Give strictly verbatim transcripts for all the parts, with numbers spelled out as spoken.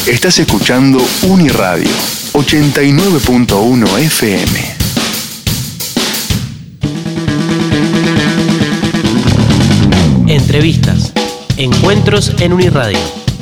Estás escuchando Uniradio ochenta y nueve punto uno F M. Entrevistas, encuentros en Uniradio.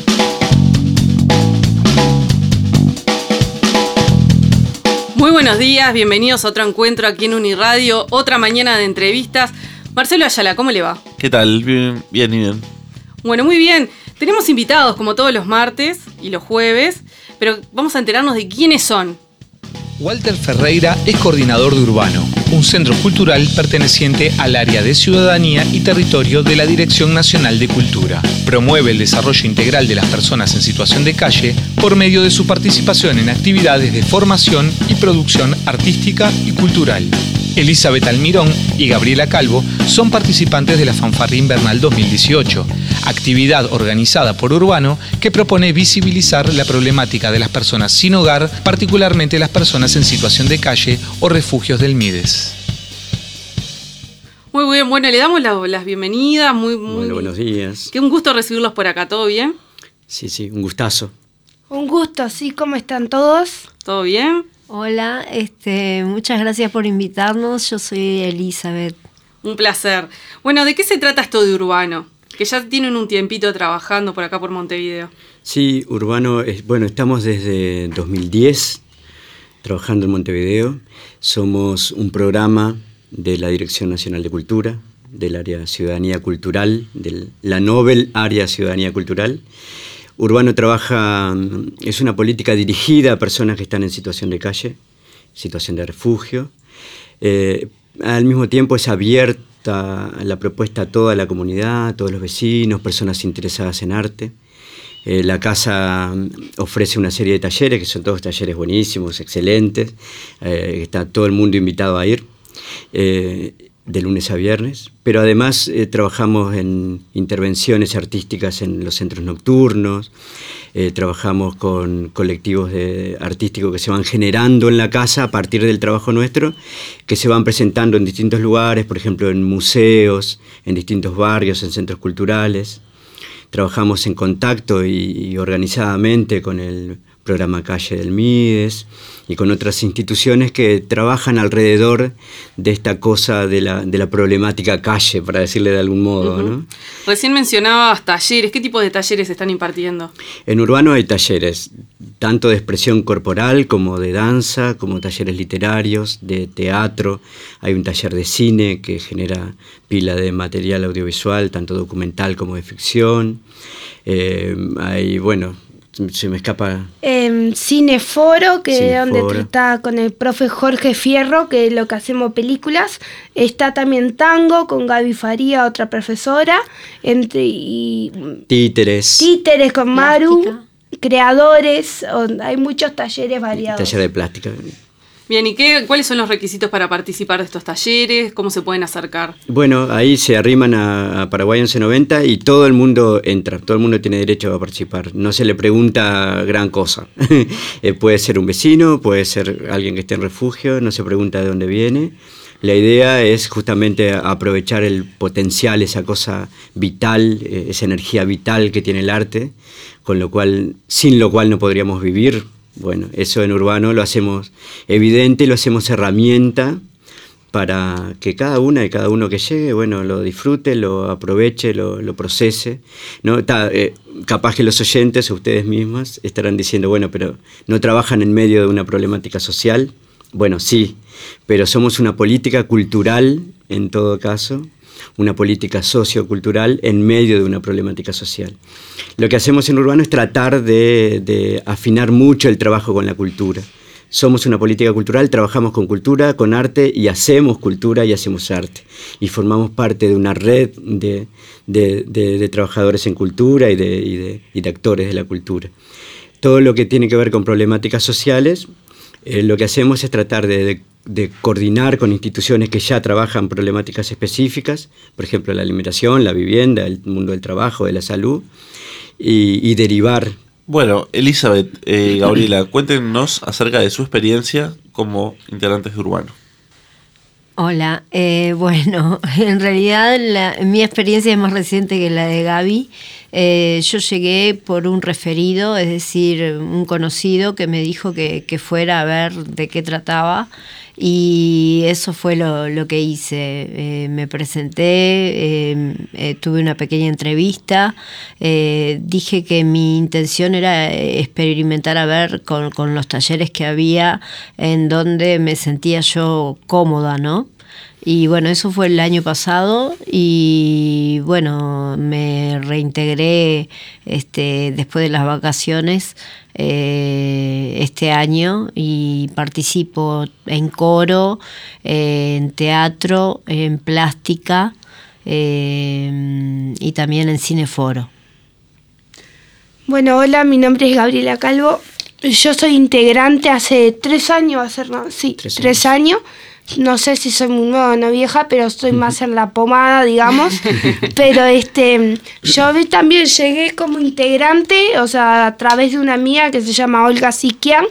Muy buenos días, bienvenidos a otro encuentro aquí en Uniradio, otra mañana de entrevistas. Marcelo Ayala, ¿cómo le va? ¿Qué tal? Bien, bien y bien. Bueno, muy bien. Tenemos invitados como todos los martes y los jueves, pero vamos a enterarnos de quiénes son. Walter Ferreira es coordinador de Urbano, un centro cultural perteneciente al área de Ciudadanía y Territorio de la Dirección Nacional de Cultura. Promueve el desarrollo integral de las personas en situación de calle por medio de su participación en actividades de formación y producción artística y cultural. Elizabeth Almirón y Gabriela Calvo son participantes de la Fanfarria Invernal dos mil dieciocho, actividad organizada por Urbano que propone visibilizar la problemática de las personas sin hogar, particularmente las personas en situación de calle o refugios del MIDES. Muy bien, bueno, le damos la, las bienvenidas. Muy, muy, Hola, buenos días. Qué un gusto recibirlos por acá, ¿todo bien? Sí, sí, un gustazo. Un gusto, sí, ¿cómo están todos? ¿Todo bien? Hola, este, muchas gracias por invitarnos. Yo soy Elizabeth. Un placer. Bueno, ¿de qué se trata esto de Urbano? Que ya tienen un tiempito trabajando por acá por Montevideo. Sí, Urbano, es, bueno, estamos desde dos mil diez trabajando en Montevideo. Somos un programa de la Dirección Nacional de Cultura, del área Ciudadanía Cultural, de la Nobel Área Ciudadanía Cultural. Urbano trabaja, es una política dirigida a personas que están en situación de calle, situación de refugio. Eh, al mismo tiempo es abierta la propuesta a toda la comunidad, a todos los vecinos, personas interesadas en arte. Eh, la casa ofrece una serie de talleres, que son todos talleres buenísimos, excelentes. Eh, está todo el mundo invitado a ir. Eh, de lunes a viernes, pero además eh, trabajamos en intervenciones artísticas en los centros nocturnos, eh, trabajamos con colectivos de artísticos que se van generando en la casa a partir del trabajo nuestro, que se van presentando en distintos lugares, por ejemplo en museos, en distintos barrios, en centros culturales. Trabajamos en contacto y, y organizadamente con el programa Calle del MIDES y con otras instituciones que trabajan alrededor de esta cosa de la, de la problemática calle, para decirle de algún modo, uh-huh. ¿no? Recién mencionabas talleres. ¿Qué tipo de talleres están impartiendo? En Urbano hay talleres, tanto de expresión corporal como de danza, como talleres literarios, de teatro. Hay un taller de cine que genera pila de material audiovisual, tanto documental como de ficción. Eh, hay, bueno... se me escapa. Eh, Cineforo, que Cineforo. Donde está con el profe Jorge Fierro, que es lo que hacemos películas. Está también Tango con Gaby Faría, otra profesora. Entre, y Títeres. Títeres con Maru. Plástica. Creadores. Hay muchos talleres variados. Taller de plástica. Bien, ¿y qué, cuáles son los requisitos para participar de estos talleres? ¿Cómo se pueden acercar? Bueno, ahí se arriman a, a Paraguay once noventa y todo el mundo entra, todo el mundo tiene derecho a participar. No se le pregunta gran cosa. eh, puede ser un vecino, puede ser alguien que esté en refugio, no se pregunta de dónde viene. La idea es justamente aprovechar el potencial, esa cosa vital, eh, esa energía vital que tiene el arte, con lo cual, sin lo cual no podríamos vivir. Bueno, eso en Urbano lo hacemos evidente, lo hacemos herramienta para que cada una y cada uno que llegue, bueno, lo disfrute, lo aproveche, lo, lo procese, ¿no? Está, eh, capaz que los oyentes, ustedes mismas, estarán diciendo, bueno, pero ¿no trabajan en medio de una problemática social? Bueno, sí, pero somos una política cultural, en todo caso, una política sociocultural en medio de una problemática social. Lo que hacemos en Urbano es tratar de, de afinar mucho el trabajo con la cultura. Somos una política cultural, trabajamos con cultura, con arte y hacemos cultura y hacemos arte. Y formamos parte de una red de, de, de, de trabajadores en cultura y de, y, de, y de actores de la cultura. Todo lo que tiene que ver con problemáticas sociales, eh, lo que hacemos es tratar de, de de coordinar con instituciones que ya trabajan problemáticas específicas, por ejemplo la alimentación, la vivienda, el mundo del trabajo, de la salud, y, y derivar. Bueno, Elizabeth, eh, Gabriela, cuéntenos acerca de su experiencia como integrantes de Urbano. Hola, eh, bueno, en realidad la, mi experiencia es más reciente que la de Gaby. Eh, yo llegué por un referido, es decir, un conocido que me dijo que, que fuera a ver de qué trataba. Y eso fue lo, lo que hice. Eh, me presenté, eh, eh, tuve una pequeña entrevista, eh, dije que mi intención era experimentar a ver con, con los talleres que había en donde me sentía yo cómoda, ¿no? Y bueno, eso fue el año pasado y bueno, me reintegré este, después de las vacaciones eh, este año y participo en coro, eh, en teatro, en plástica eh, y también en cineforo. Bueno, hola, mi nombre es Gabriela Calvo. Yo soy integrante hace tres años, va a ser, ¿no? Sí, tres, tres años. No sé si soy muy nueva o no vieja, pero estoy más en la pomada, digamos. Pero este, yo también llegué como integrante, o sea, a través de una amiga que se llama Olga Siquian.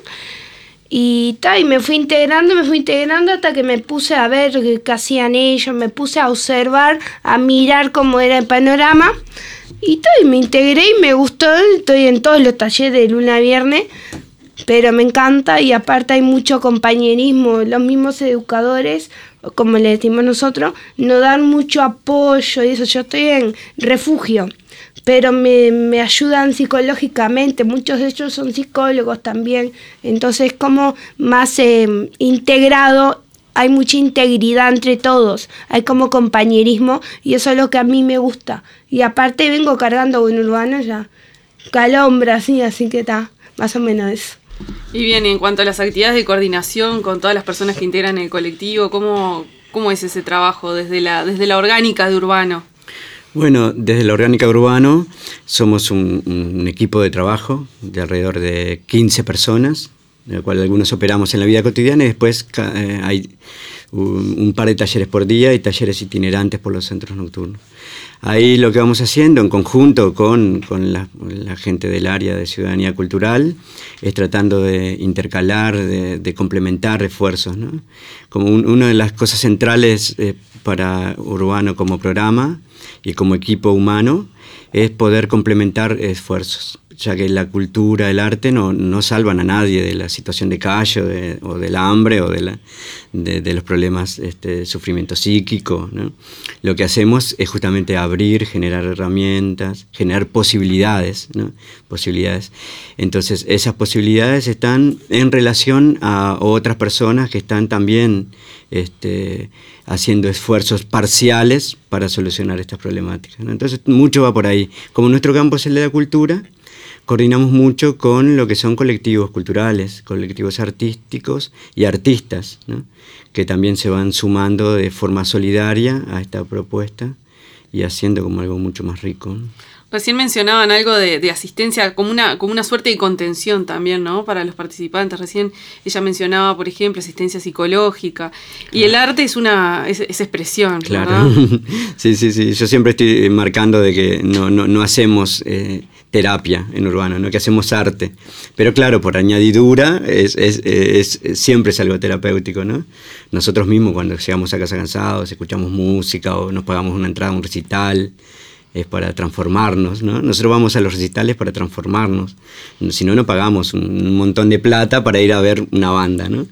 Y, ta, y me fui integrando, me fui integrando hasta que me puse a ver qué hacían ellos, me puse a observar, a mirar cómo era el panorama. Y, ta, y me integré y me gustó, estoy en todos los talleres de lunes a viernes. Pero me encanta y aparte hay mucho compañerismo. Los mismos educadores, como le decimos nosotros, nos dan mucho apoyo y eso. Yo estoy en refugio, pero me, me ayudan psicológicamente. Muchos de ellos son psicólogos también. Entonces, como más eh, integrado, hay mucha integridad entre todos. Hay como compañerismo y eso es lo que a mí me gusta. Y aparte vengo cargando con Urbano ya. Calombra, así, así que está, más o menos eso. Y bien, en cuanto a las actividades de coordinación con todas las personas que integran el colectivo, ¿cómo, cómo es ese trabajo desde la, desde la orgánica de Urbano? Bueno, desde la orgánica de Urbano somos un, un equipo de trabajo de alrededor de quince personas, de la cual algunos operamos en la vida cotidiana y después eh, hay un, un par de talleres por día y talleres itinerantes por los centros nocturnos. Ahí lo que vamos haciendo en conjunto con, con la, la gente del área de ciudadanía cultural es tratando de intercalar, de, de complementar refuerzos, ¿no? Como un, una de las cosas centrales eh, para Urbano como programa y como equipo humano es poder complementar esfuerzos, ya que la cultura, el arte no, no salvan a nadie de la situación de calle o, de, o del hambre o de, la, de, de los problemas este, de sufrimiento psíquico, ¿no? Lo que hacemos es justamente abrir, generar herramientas, generar posibilidades, ¿no? Posibilidades. Entonces, esas posibilidades están en relación a otras personas que están también este, haciendo esfuerzos parciales para solucionar estas problemáticas, ¿no? Entonces, mucho va por ahí. Como nuestro campo es el de la cultura, coordinamos mucho con lo que son colectivos culturales, colectivos artísticos y artistas, ¿no? Que también se van sumando de forma solidaria a esta propuesta y haciendo como algo mucho más rico, ¿no? Recién mencionaban algo de, de asistencia, como una, como una suerte de contención también, ¿no? Para los participantes. Recién ella mencionaba, por ejemplo, asistencia psicológica. Y el arte es una es, es expresión, claro. Sí, sí, sí. Yo siempre estoy marcando de que no, no, no hacemos eh, terapia en Urbano, ¿no? Que hacemos arte. Pero claro, por añadidura, es, es, es, es, siempre es algo terapéutico, ¿no? Nosotros mismos cuando llegamos a casa cansados, escuchamos música o nos pagamos una entrada a un recital, es para transformarnos, ¿no? Nosotros vamos a los recitales para transformarnos. Si no, no pagamos un montón de plata para ir a ver una banda, ¿no?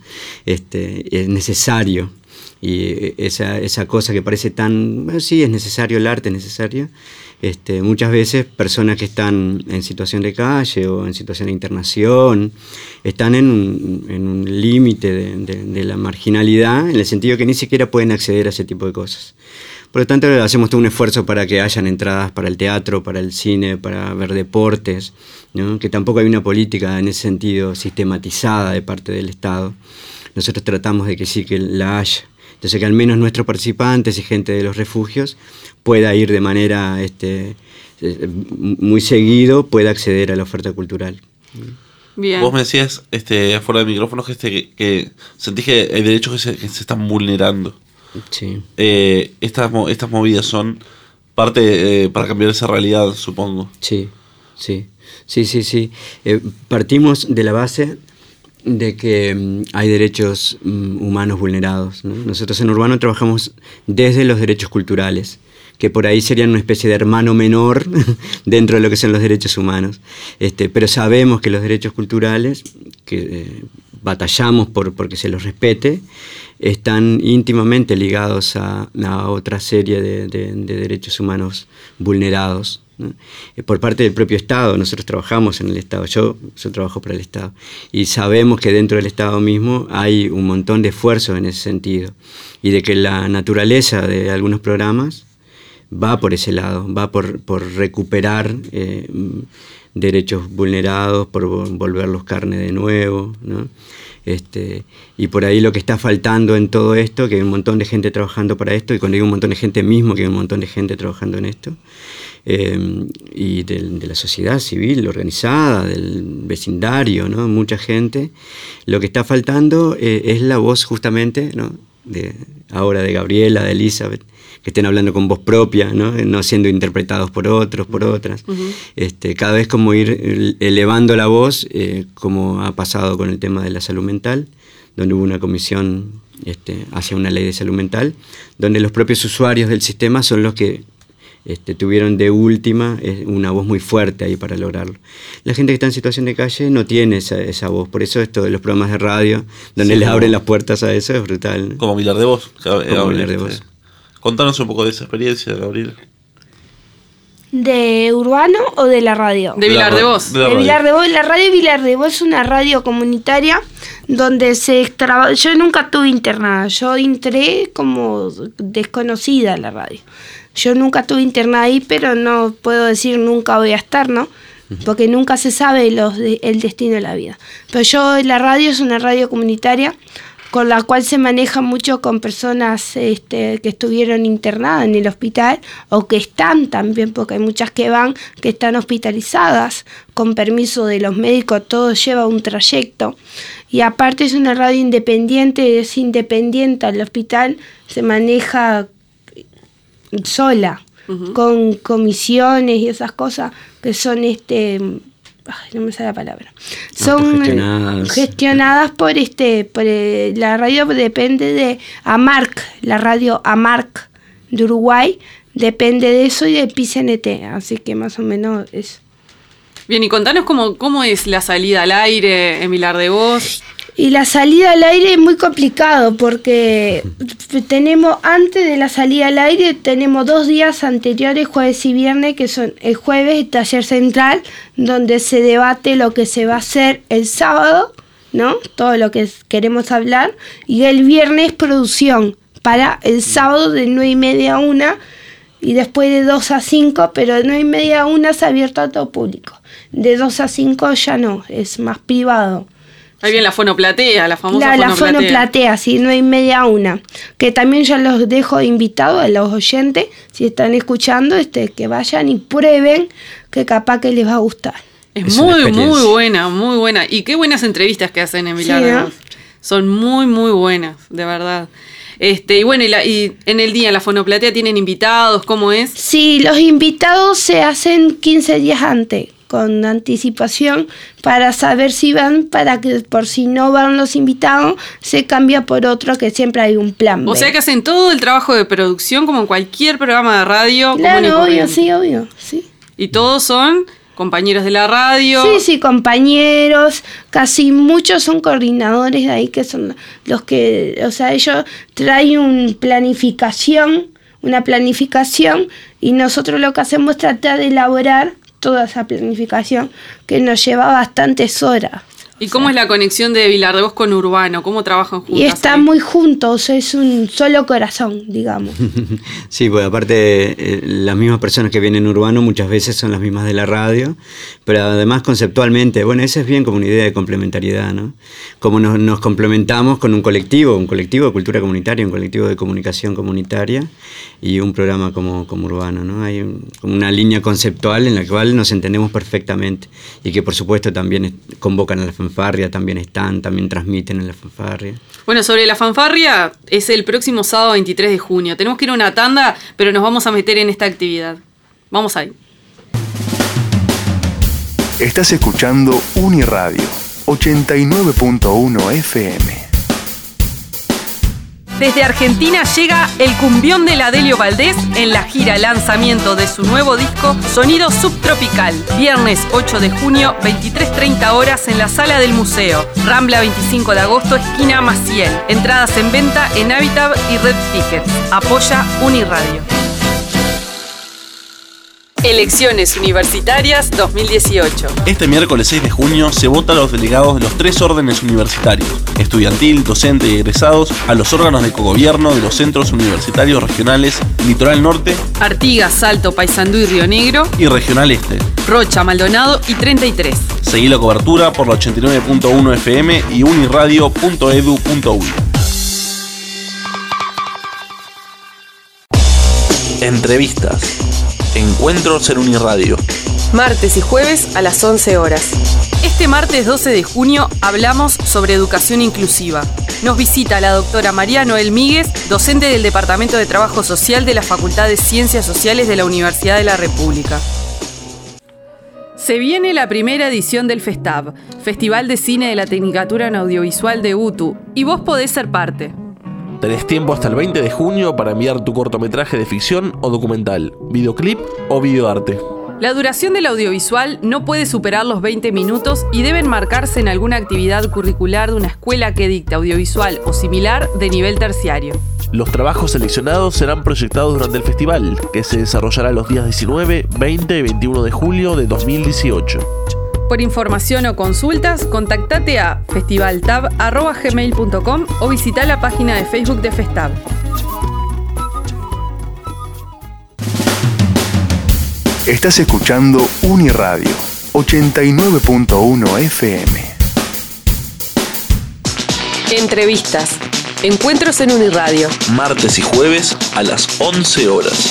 Este, es necesario. Y esa, esa cosa que parece tan... Bueno, sí, es necesario, el arte es necesario. Este, muchas veces personas que están en situación de calle o en situación de internación están en un, en un límite de, de, de la marginalidad, en el sentido que ni siquiera pueden acceder a ese tipo de cosas. Por lo tanto, hacemos todo un esfuerzo para que hayan entradas para el teatro, para el cine, para ver deportes, ¿no? Que tampoco hay una política en ese sentido sistematizada de parte del Estado. Nosotros tratamos de que sí que la haya. Entonces, que al menos nuestros participantes y gente de los refugios pueda ir de manera este, muy seguido, pueda acceder a la oferta cultural. Bien. Vos me decías este, afuera del micrófono que, este, que, que sentís que hay derechos que se, que se están vulnerando. Sí. Eh, estas, estas movidas son parte eh, para cambiar esa realidad, supongo. Sí, sí, sí, sí, sí. Eh, partimos de la base de que um, hay derechos um, humanos vulnerados, ¿no? Nosotros en Urbano trabajamos desde los derechos culturales, que por ahí serían una especie de hermano menor dentro de lo que son los derechos humanos. Este, pero sabemos que los derechos culturales, que eh, batallamos por porque se los respete, están íntimamente ligados a, a otra serie de, de, de derechos humanos vulnerados, ¿no? Por parte del propio Estado. Nosotros trabajamos en el Estado, yo, yo trabajo para el Estado, y sabemos que dentro del Estado mismo hay un montón de esfuerzos en ese sentido, y de que la naturaleza de algunos programas va por ese lado, va por, por recuperar eh, derechos vulnerados, por volverlos carne de nuevo, ¿no? Este, y por ahí lo que está faltando en todo esto, que hay un montón de gente trabajando para esto, y cuando digo un montón de gente mismo, que hay un montón de gente trabajando en esto, eh, y de, de la sociedad civil organizada, del vecindario, ¿no? Mucha gente, lo que está faltando eh, es la voz justamente, ¿no? de, ahora de Gabriela, de Elizabeth, que estén hablando con voz propia, ¿no? No siendo interpretados por otros, por otras. Uh-huh. Este, cada vez como ir elevando la voz, eh, como ha pasado con el tema de la salud mental, donde hubo una comisión este, hacia una ley de salud mental, donde los propios usuarios del sistema son los que este, tuvieron de última eh, una voz muy fuerte ahí para lograrlo. La gente que está en situación de calle no tiene esa, esa voz, por eso esto de los programas de radio, donde sí, les abren las puertas a eso, es brutal, ¿no? Como Vilar de Voz. Como Vilar de Voz. Contanos un poco de esa experiencia, Gabriela. ¿De Urbano o de la radio? De Vilar de Voz. De, de Vilar de Voz. La radio Vilar de Voz es una radio comunitaria donde se traba... Yo nunca estuve internada. Yo entré como desconocida a la radio. Yo nunca estuve internada ahí, pero no puedo decir nunca voy a estar, ¿no? Porque nunca se sabe los de, el destino de la vida. Pero yo, la radio es una radio comunitaria con la cual se maneja mucho con personas este, que estuvieron internadas en el hospital o que están también, porque hay muchas que van, que están hospitalizadas con permiso de los médicos, todo lleva un trayecto. Y aparte es una radio independiente, es independiente al hospital, se maneja sola, uh-huh. con comisiones y esas cosas que son este... Ay, no me sale la palabra. Son gestionadas. gestionadas por este, por el, la radio depende de AMARC, la radio AMARC de Uruguay, depende de eso y de P C N T, así que más o menos es. Bien, y contanos cómo, cómo es la salida al aire en Vilar de Voz. Y la salida al aire es muy complicado porque tenemos, antes de la salida al aire, tenemos dos días anteriores, jueves y viernes, que son el jueves, el taller central, donde se debate lo que se va a hacer el sábado, ¿no? Todo lo que queremos hablar. Y el viernes, producción, para el sábado de nueve y media a una, y después de dos a cinco, pero de nueve y media a una es abierto a todo público. De dos a cinco ya no, es más privado. Ahí viene la fonoplatea, la famosa la, fonoplatea. La fonoplatea, sí, nueve y media a una. Que también ya los dejo invitados a los oyentes, si están escuchando, este, que vayan y prueben, que capaz que les va a gustar. Es, es muy, muy buena, muy buena. Y qué buenas entrevistas que hacen en Vilar de Voz. Son muy, muy buenas, de verdad. Este, y bueno, y, la, y en el día, la fonoplatea, ¿tienen invitados? ¿Cómo es? Sí, los invitados se hacen quince días antes, con anticipación, para saber si van, para que por si no van los invitados, se cambia por otro, que siempre hay un plan B. O sea que hacen todo el trabajo de producción como en cualquier programa de radio. Claro, obvio, sí, obvio, sí. Y todos son compañeros de la radio. Sí, sí, compañeros, casi muchos son coordinadores de ahí, que son los que, o sea, ellos traen una planificación, una planificación, y nosotros lo que hacemos es tratar de elaborar toda esa planificación que nos lleva bastantes horas. ¿Y cómo sea, es la conexión de Vilar de Voz con Urbano? ¿Cómo trabajan juntos? Y están ahí muy juntos, es un solo corazón, digamos. Sí, pues aparte eh, las mismas personas que vienen en Urbano muchas veces son las mismas de la radio, pero además conceptualmente, bueno, esa es bien como una idea de complementariedad, ¿no? Como nos, nos complementamos con un colectivo, un colectivo de cultura comunitaria, un colectivo de comunicación comunitaria y un programa como, como Urbano, ¿no? Hay un, como una línea conceptual en la cual nos entendemos perfectamente y que por supuesto también convocan a la fanfarria, también están, también transmiten en la fanfarria. Bueno, sobre la fanfarria, es el próximo sábado veintitrés de junio. Tenemos que ir a una tanda, pero nos vamos a meter en esta actividad. Vamos ahí. Estás escuchando Uniradio ochenta y nueve punto uno F M. Desde Argentina llega el cumbión de la Delio Valdés en la gira lanzamiento de su nuevo disco Sonido Subtropical. Viernes ocho de junio, veintitrés treinta horas en la Sala del Museo. Rambla veinticinco de agosto, esquina Maciel. Entradas en venta en Habitat y Red Tickets. Apoya Uniradio. Elecciones Universitarias dos mil dieciocho. Este miércoles seis de junio se vota a los delegados de los tres órdenes universitarios: estudiantil, docente y egresados, a los órganos de cogobierno de los centros universitarios regionales Litoral Norte, Artigas, Salto, Paysandú y Río Negro, y Regional Este, Rocha, Maldonado y treinta y tres. Seguí la cobertura por la ochenta y nueve punto uno F M y uniradio punto edu punto uy. Entrevistas. Encuentros en Uniradio. Martes y jueves a las once horas. Este martes doce de junio hablamos sobre educación inclusiva. Nos visita la doctora María Noel Míguez, docente del Departamento de Trabajo Social de la Facultad de Ciencias Sociales de la Universidad de la República. Se viene la primera edición del FESTAB, Festival de Cine de la Tecnicatura en Audiovisual de U T U, y vos podés ser parte. Tenés tiempo hasta el veinte de junio para enviar tu cortometraje de ficción o documental, videoclip o videoarte. La duración del audiovisual no puede superar los veinte minutos y deben marcarse en alguna actividad curricular de una escuela que dicte audiovisual o similar de nivel terciario. Los trabajos seleccionados serán proyectados durante el festival, que se desarrollará los días diecinueve, veinte y veintiuno de julio de dos mil dieciocho. Por información o consultas, contactate a festivaltab arroba gmail punto com o visita la página de Facebook de FESTAB. Estás escuchando Uniradio ochenta y nueve punto uno F M. Entrevistas. Encuentros en Uniradio. Martes y jueves a las once horas.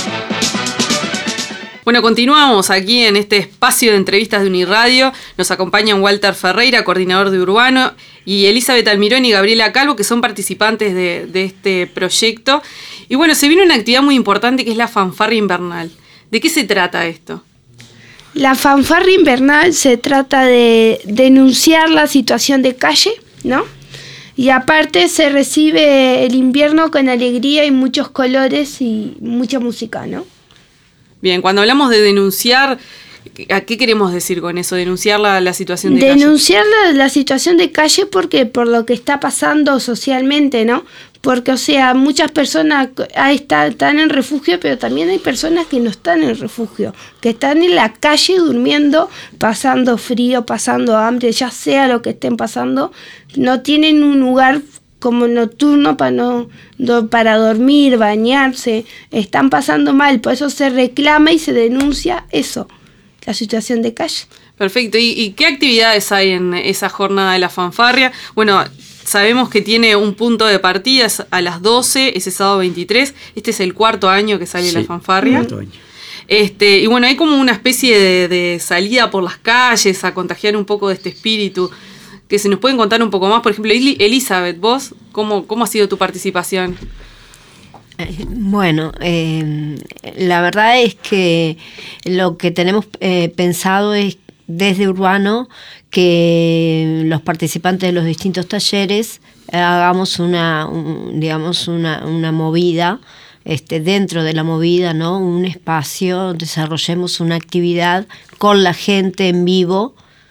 Bueno, continuamos aquí en este espacio de entrevistas de Uniradio. Nos acompañan Walter Ferreira, coordinador de Urbano, y Elizabeth Almirón y Gabriela Calvo, que son participantes de, de este proyecto. Y bueno, se viene una actividad muy importante que es la fanfarria invernal. ¿De qué se trata esto? La fanfarria invernal se trata de denunciar la situación de calle, ¿no? Y aparte se recibe el invierno con alegría y muchos colores y mucha música, ¿no? Bien, cuando hablamos de denunciar, ¿a qué queremos decir con eso? Denunciar la, la situación de denunciar calle. Denunciar la, la situación de calle porque por lo que está pasando socialmente, ¿no? Porque, o sea, muchas personas están, están en refugio, pero también hay personas que no están en refugio, que están en la calle durmiendo, pasando frío, pasando hambre, ya sea lo que estén pasando, no tienen un lugar como nocturno para no, do, para dormir, bañarse, están pasando mal, por eso se reclama y se denuncia eso, la situación de calle. Perfecto, ¿y, y qué actividades hay en esa jornada de la fanfarria? Bueno, sabemos que tiene un punto de partida a las doce, ese sábado veintitrés, este es el cuarto año que sale sí, la fanfarria. Cuarto año. Este, y bueno, hay como una especie de, de salida por las calles a contagiar un poco de este espíritu. Que se nos pueden contar un poco más. Por ejemplo, Elizabeth, vos, ¿cómo, cómo ha sido tu participación? Eh, bueno, eh, la verdad es que lo que tenemos eh, pensado es desde Urbano que los participantes de los distintos talleres hagamos una, un, digamos, una, una movida, este, dentro de la movida, ¿no? Un espacio, desarrollemos una actividad con la gente en vivo.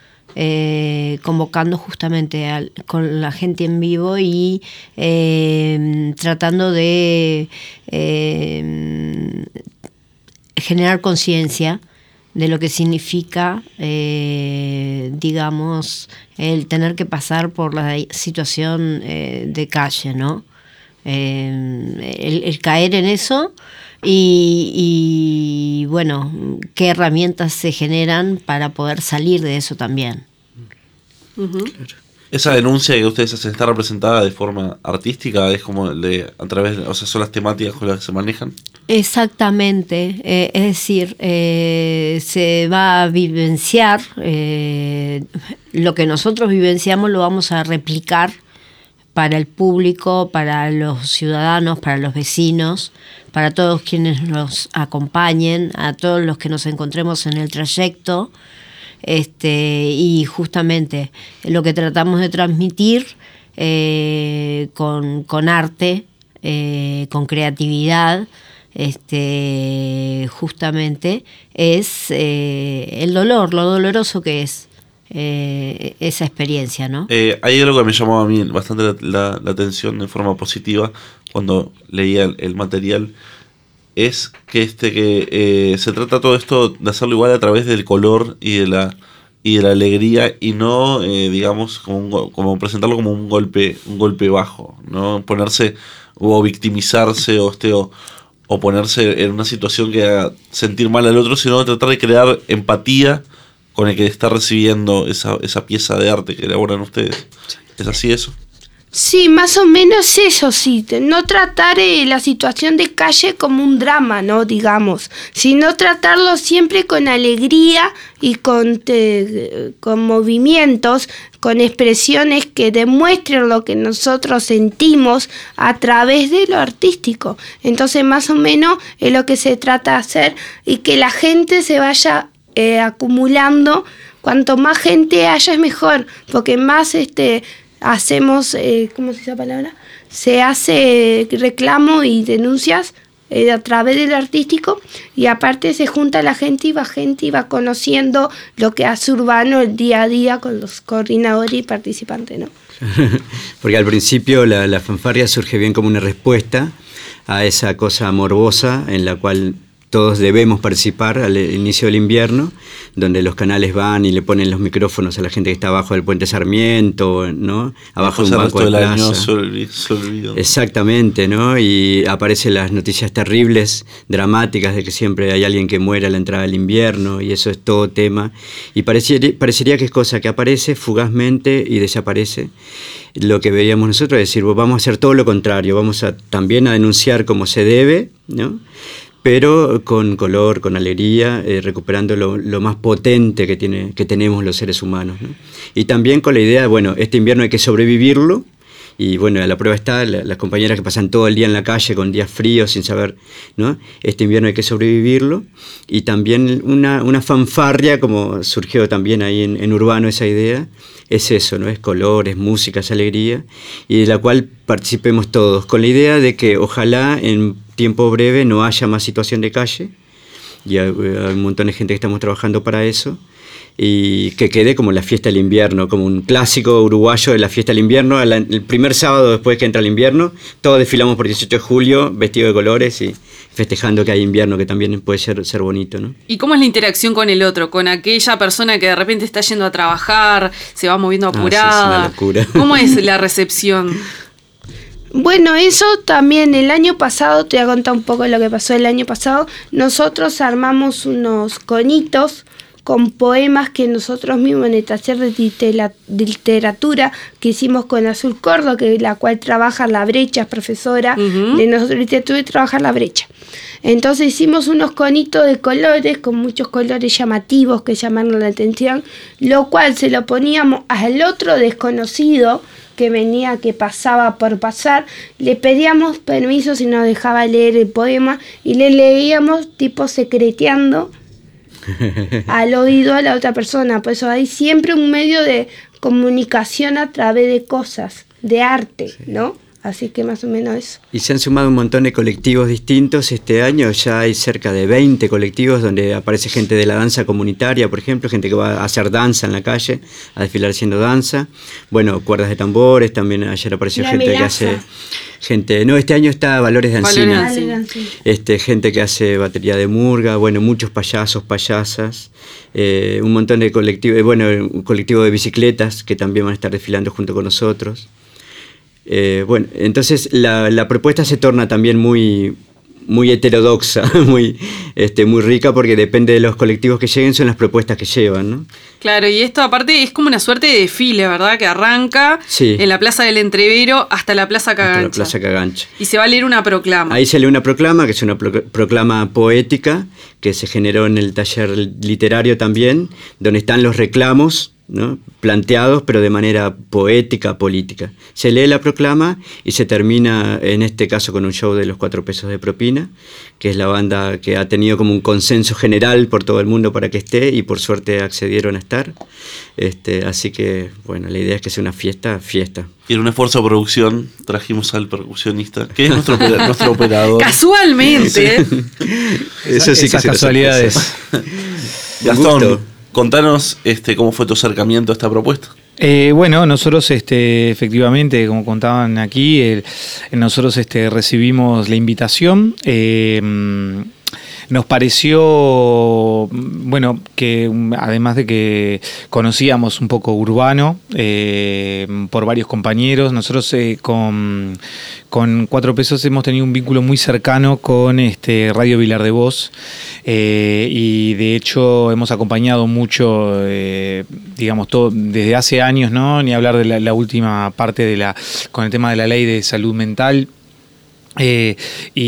Eh, convocando justamente a, con la gente en vivo y eh, tratando de eh, generar conciencia de lo que significa, eh, digamos, el tener que pasar por la situación eh, de calle, ¿no? Eh, el, el caer en eso y, y, bueno, qué herramientas se generan para poder salir de eso también. Uh-huh. Esa denuncia que ustedes hacen está representada de forma artística, es como de a través, o sea, son las temáticas con las que se manejan. Exactamente, eh, es decir, eh, se va a vivenciar eh, lo que nosotros vivenciamos, lo vamos a replicar para el público, para los ciudadanos, para los vecinos, para todos quienes nos acompañen, a todos los que nos encontremos en el trayecto. Este, y justamente lo que tratamos de transmitir eh, con, con arte, eh, con creatividad, este, justamente, es eh, el dolor, lo doloroso que es eh, esa experiencia, ¿no? Eh, hay algo que me llamó a mí bastante la, la, la atención de forma positiva cuando leía el, el material, es que este que eh, se trata todo esto de hacerlo igual a través del color y de la y de la alegría, y no eh, digamos como, un, como presentarlo como un golpe un golpe bajo, no ponerse o victimizarse o este o, o ponerse en una situación que haga sentir mal al otro, sino tratar de crear empatía con el que está recibiendo esa, esa pieza de arte que elaboran ustedes. ¿Es así eso? Sí, más o menos eso, sí. No tratar eh, la situación de calle como un drama, ¿no? Digamos, sino tratarlo siempre con alegría y con, te, con movimientos, con expresiones que demuestren lo que nosotros sentimos a través de lo artístico. Entonces, más o menos es lo que se trata de hacer, y que la gente se vaya eh, acumulando. Cuanto más gente haya es mejor, porque más este... hacemos, eh, ¿cómo se dice la palabra? Se hace reclamo y denuncias eh, a través del artístico, y aparte se junta la gente y va gente y va conociendo lo que hace Urbano el día a día con los coordinadores y participantes, ¿no? Porque al principio la, la fanfarria surge bien como una respuesta a esa cosa morbosa en la cual todos debemos participar al inicio del invierno, donde los canales van y le ponen los micrófonos a la gente que está abajo del puente Sarmiento, ¿no? Abajo de un banco de plaza. Año se olvidó, se olvidó. Exactamente, ¿no? Y aparecen las noticias terribles, dramáticas, de que siempre hay alguien que muere a la entrada del invierno, y eso es todo tema. Y parecería, parecería que es cosa que aparece fugazmente y desaparece. Lo que veíamos nosotros es decir, vamos a hacer todo lo contrario, vamos a también a denunciar como se debe, ¿no? Pero con color, con alegría, eh, recuperando lo, lo más potente que, tiene, que tenemos los seres humanos, ¿no? Y también con la idea, bueno, este invierno hay que sobrevivirlo, y bueno, a la prueba está la, las compañeras que pasan todo el día en la calle con días fríos sin saber, ¿no? Este invierno hay que sobrevivirlo, y también una, una fanfarria, como surgió también ahí en, en Urbano esa idea, es eso, ¿no? Es color, es música, es alegría, y de la cual participemos todos, con la idea de que ojalá en tiempo breve no haya más situación de calle, y hay, hay un montón de gente que estamos trabajando para eso, y que quede como la fiesta del invierno, como un clásico uruguayo de la fiesta del invierno. El primer sábado después que entra el invierno, todos desfilamos por dieciocho de julio vestidos de colores y festejando que hay invierno, que también puede ser, ser bonito, ¿no? ¿Y cómo es la interacción con el otro? Con aquella persona que de repente está yendo a trabajar, se va moviendo apurada. Ah, sí, es una locura. ¿Cómo es la recepción? Bueno, eso también el año pasado, te voy a contar un poco lo que pasó el año pasado. Nosotros armamos unos conitos con poemas que nosotros mismos en el taller de literatura que hicimos con Azul Córdoba, que la cual trabaja La Brecha, es profesora uh-huh. de nosotros literatura y trabaja La Brecha. Entonces hicimos unos conitos de colores, con muchos colores llamativos que llamaron la atención, lo cual se lo poníamos al otro desconocido que venía, que pasaba por pasar, le pedíamos permiso si nos dejaba leer el poema, y le leíamos tipo secreteando al oído a la otra persona. Por eso hay siempre un medio de comunicación a través de cosas, de arte, sí. ¿no? Así que más o menos eso. Y se han sumado un montón de colectivos distintos este año. Ya hay cerca de veinte colectivos donde aparece gente de la danza comunitaria, por ejemplo, gente que va a hacer danza en la calle, a desfilar haciendo danza. Bueno, cuerdas de tambores, también ayer apareció la gente melaza. que hace... gente No, este año está Valores de Ancina. Valores de Ancina. Este, gente que hace batería de murga, bueno, muchos payasos, payasas, eh, un montón de colectivos, bueno, un colectivo de bicicletas que también van a estar desfilando junto con nosotros. Eh, bueno, entonces la, la propuesta se torna también muy, muy heterodoxa, muy, este, muy rica, porque depende de los colectivos que lleguen, son las propuestas que llevan, ¿no? Claro, y esto aparte es como una suerte de desfile, ¿verdad? Que arranca sí. en la Plaza del Entrevero hasta la Plaza Cagancha. Hasta la Plaza Cagancha. Y se va a leer una proclama. Ahí se lee una proclama, que es una pro- proclama poética, que se generó en el taller literario también, donde están los reclamos ¿no? Planteados, pero de manera poética, política. Se lee la proclama y se termina, en este caso, con un show de los Cuatro Pesos de Propina, que es la banda que ha tenido como un consenso general por todo el mundo para que esté, y por suerte accedieron a estar. Este, así que, bueno, la idea es que sea una fiesta, fiesta. Y en un esfuerzo de producción trajimos al percusionista, que es nuestro, opera- nuestro operador. Casualmente. Eso sí que Esas se lo casualidades. Gastón, contanos este, cómo fue tu acercamiento a esta propuesta. Eh, bueno, nosotros este, efectivamente, como contaban aquí, eh, nosotros este, recibimos la invitación. Eh, Nos pareció, bueno, que además de que conocíamos un poco Urbano eh, por varios compañeros, nosotros eh, con, con Cuatro Pesos hemos tenido un vínculo muy cercano con este Radio Vilar de Voz eh, y de hecho hemos acompañado mucho, eh, digamos, todo desde hace años, ¿no? Ni hablar de la, la última parte de la con el tema de la ley de salud mental. Eh,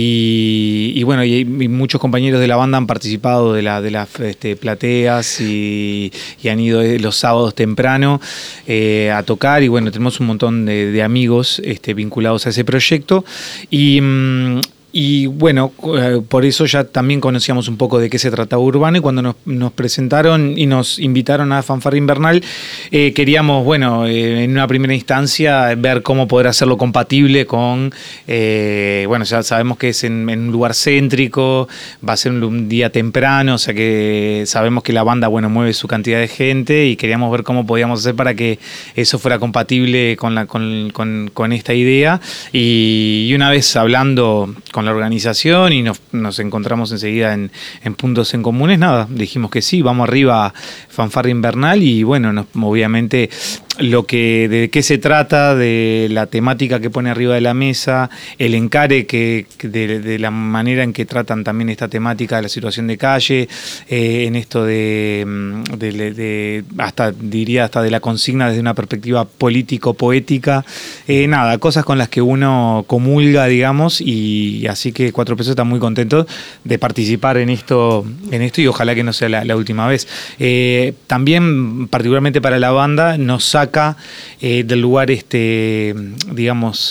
y, y bueno, y, y muchos compañeros de la banda han participado de, la, de las este, plateas y, y han ido los sábados temprano eh, a tocar, y bueno, tenemos un montón de, de amigos este, vinculados a ese proyecto y... Mmm, Y bueno, por eso ya también conocíamos un poco de qué se trataba Urbano, y cuando nos, nos presentaron y nos invitaron a Fanfarria Invernal, eh, queríamos, bueno, eh, en una primera instancia ver cómo poder hacerlo compatible con, eh, bueno, ya sabemos que es en, en un lugar céntrico, va a ser un, un día temprano, o sea que sabemos que la banda, bueno, mueve su cantidad de gente y queríamos ver cómo podíamos hacer para que eso fuera compatible con, la, con, con, con esta idea. Y, y una vez hablando con la organización y nos, nos encontramos enseguida en, en puntos en comunes, nada, dijimos que sí, vamos arriba a Fanfarria Invernal. Y bueno, nos, obviamente lo que de qué se trata, de la temática que pone arriba de la mesa, el encare que de, de la manera en que tratan también esta temática de la situación de calle, eh, en esto de, de, de hasta diría hasta de la consigna desde una perspectiva político-poética, eh, nada, cosas con las que uno comulga, digamos, y así que Cuatro Pesos está muy contento de participar en esto, en esto y ojalá que no sea la, la última vez. Eh, también, particularmente para la banda, nos saca Eh, del lugar, este, digamos,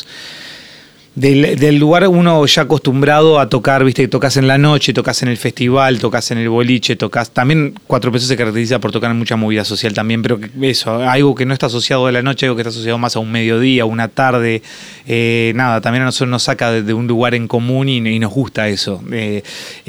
del, del lugar uno ya acostumbrado a tocar, viste, que tocas en la noche, tocas en el festival, tocas en el boliche, tocas. También Cuatro Pesos se caracteriza por tocar en mucha movida social también, pero eso, algo que no está asociado a la noche, algo que está asociado más a un mediodía, a una tarde, eh, nada, también a nosotros nos saca de, de un lugar en común y, y nos gusta eso. Eh,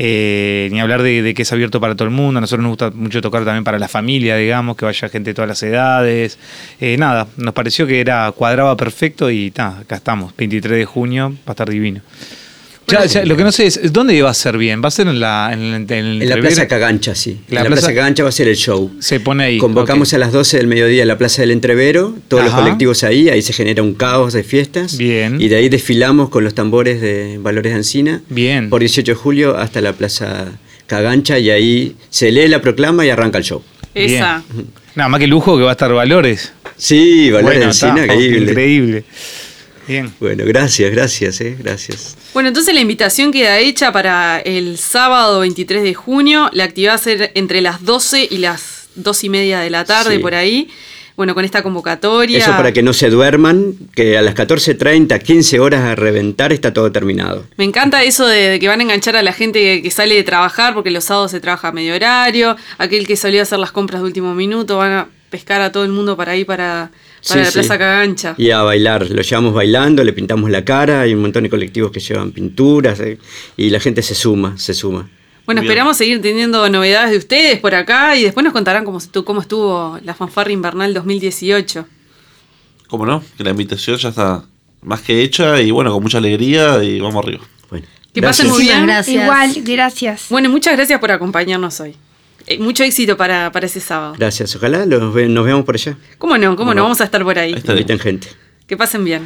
eh, ni hablar de, de que es abierto para todo el mundo, a nosotros nos gusta mucho tocar también para la familia, digamos, que vaya gente de todas las edades. Eh, nada, nos pareció que era cuadraba perfecto y nada, acá estamos, veintitrés de junio. Va a estar divino. Ya, ya, lo que no sé es, ¿dónde va a ser bien? ¿Va a ser en la en, el, en, el en la Plaza Cagancha, sí. La en la plaza, Plaza Cagancha va a ser el show. Se pone ahí. Convocamos okay. a las doce del mediodía en la Plaza del Entrevero, todos Ajá. los colectivos ahí, ahí se genera un caos de fiestas. Bien. Y de ahí desfilamos con los tambores de Valores de Encina. Bien. Por dieciocho de julio hasta la Plaza Cagancha, y ahí se lee la proclama y arranca el show. Esa. Bien. Nada más que lujo que va a estar Valores. Sí, Valores bueno, de Encina, está, increíble. Increíble. Bien. Bueno, gracias, gracias, eh, gracias. Bueno, entonces la invitación queda hecha para el sábado veintitrés de junio. La actividad va a ser entre las doce y las dos y media de la tarde, sí. por ahí. Bueno, con esta convocatoria. Eso para que no se duerman, que a las catorce treinta, quince horas a reventar está todo terminado. Me encanta eso de, de que van a enganchar a la gente que, que sale de trabajar, porque los sábados se trabaja a medio horario. Aquel que salió a hacer las compras de último minuto, van a pescar a todo el mundo para ahí, para... Para sí, la Plaza sí. Cagancha. Y a bailar, lo llevamos bailando, le pintamos la cara, hay un montón de colectivos que llevan pinturas, eh, y la gente se suma, se suma. Bueno, Bien. esperamos seguir teniendo novedades de ustedes por acá y después nos contarán cómo, cómo estuvo la Fanfarria Invernal dos mil dieciocho. ¿Cómo no? Que la invitación ya está más que hecha y bueno, con mucha alegría y vamos arriba. Bueno, que pasen muy bien. Gracias. Igual, gracias. Bueno, muchas gracias por acompañarnos hoy. Mucho éxito para, para ese sábado. Gracias, ojalá los ve, nos veamos por allá. ¿Cómo no? ¿Cómo no? Vamos a estar por ahí. ahí Inviten gente. Que pasen bien.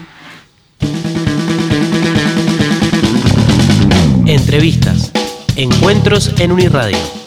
Entrevistas. Encuentros en Uniradio.